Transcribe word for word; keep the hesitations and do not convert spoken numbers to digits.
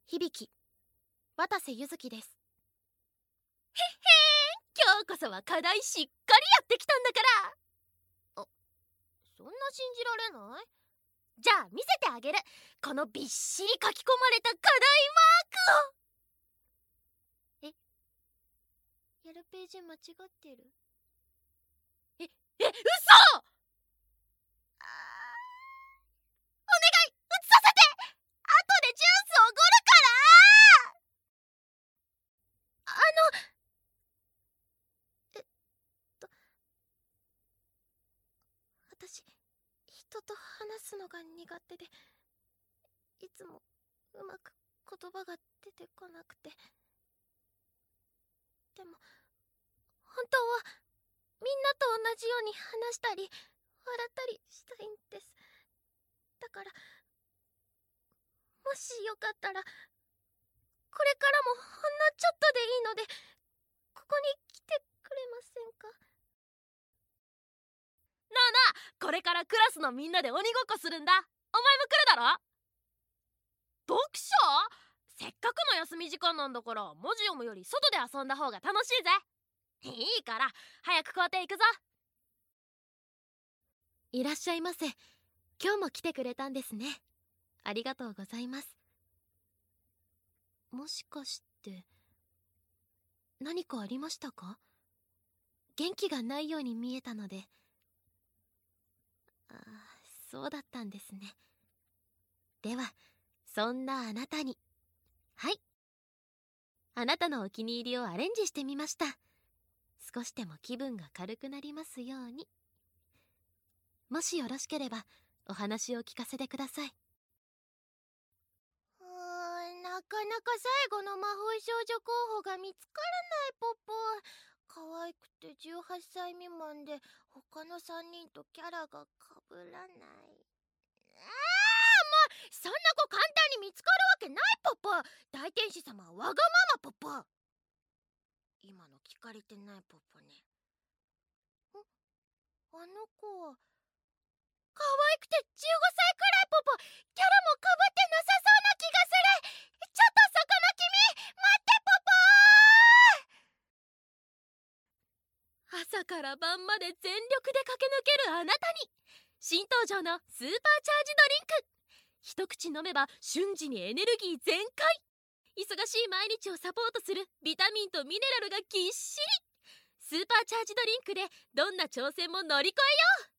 響、渡瀬ゆずきです。 へっへー、今日こそは課題しっかりやってきたんだから。 あ、そんな信じられない？ じゃあ見せてあげる、このびっしり書き込まれた課題マークを。 え、やるページ間違ってる？ え、え、嘘！あー、お願い、写させて！後でジュースおごるから！あのえっと私、人と話すのが苦手で、いつもうまく言葉が出てこなくて。でも本当はみんなと同じように話したり笑ったりしたいんです。だからもしよかったらこれからもほんのちょっとでいいのでここに来てくれませんか？ なあなあ、これからクラスのみんなで鬼ごっこするんだ。お前も来るだろ？読書？せっかくの休み時間なんだから文字読むより外で遊んだ方が楽しいぜ。いいから早く校庭行くぞ。 いらっしゃいませ。今日も来てくれたんですね。ありがとうございます。もしかして何かありましたか？元気がないように見えたので。ああ、そうだったんですね。ではそんなあなたに、はい、あなたのお気に入りをアレンジしてみました。少しでも気分が軽くなりますように。もしよろしければお話を聞かせてください。 うーん、なかなか最後の魔法少女候補が見つからないポポ。可愛くてじゅうはっさい未満で他のさんにんとキャラがかぶらない。あー、もうそんな子簡単に見つかるわけないポポ。大天使様はわがままポポ。今の聞かれてないポポね。ん、あの子は可愛くてじゅうごさいくらいポポ。キャラもかぶってなさそうな気がする。ちょっとそこの君、待ってポポー。 朝から晩まで全力で駆け抜けるあなたに新登場のスーパーチャージドリンク。一口飲めば瞬時にエネルギー全開。忙しい毎日をサポートするビタミンとミネラルがぎっしり。スーパーチャージドリンクでどんな挑戦も乗り越えよう。